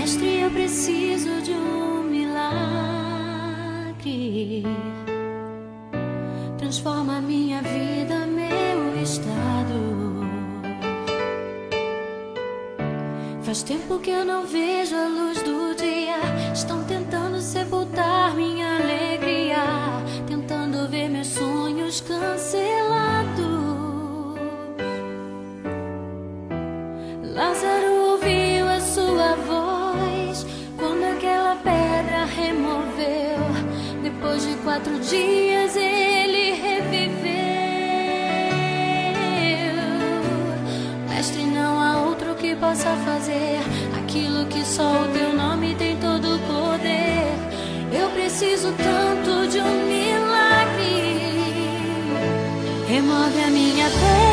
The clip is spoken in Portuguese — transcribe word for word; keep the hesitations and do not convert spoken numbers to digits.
Mestre, eu preciso de um milagre. Transforma minha vida, meu estado. Faz tempo que eu não vejo a luz do dia. Estão tentando sepultar minha alegria, tentando ver meus sonhos cancelados. Lázaro ouviu a sua voz quando aquela pedra removeu. Depois de quatro dias ele reviveu. Mestre, não há outro que possa fazer aquilo que só o teu nome tem todo o poder. Eu preciso tanto de um milagre. Remove a minha pedra,